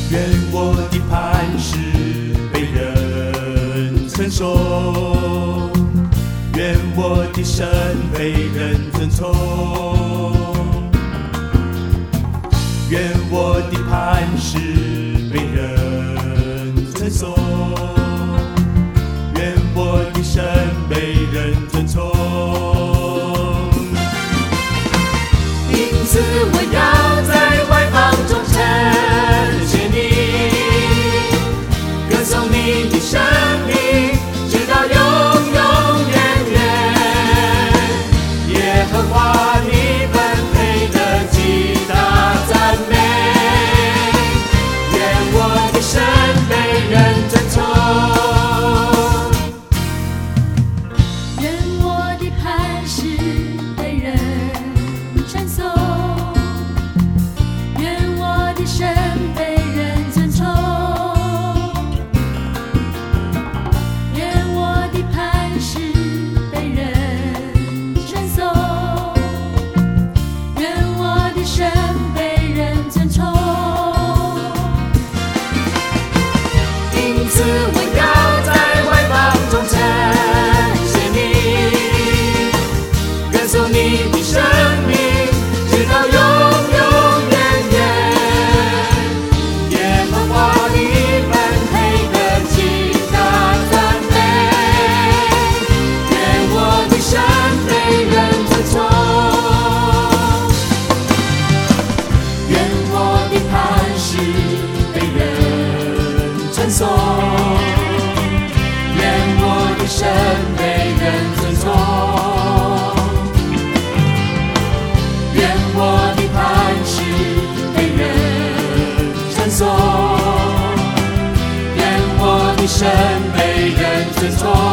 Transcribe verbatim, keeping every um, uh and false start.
愿我的磐石被人承受，愿我的神被人尊崇，愿我的磐石被人承受，愿我的神被人尊崇。因此我要在外邦中称谢你，歌颂你的生命，直到永永远远。耶和华你分配的极大赞美，愿我的神被人尊崇， 愿我的磐石被人称颂，愿我的神被人尊崇，愿我的磐石被人称颂，愿我的神被人尊崇。 因此我要在外邦中称谢你，歌颂你的生命，直到永永远远。耶和华你分配的极大赞美，愿我的神被人尊崇，愿我的磐石被人称颂，愿我的神被人尊崇，愿我的磐石被人称颂，愿我的神被人尊崇。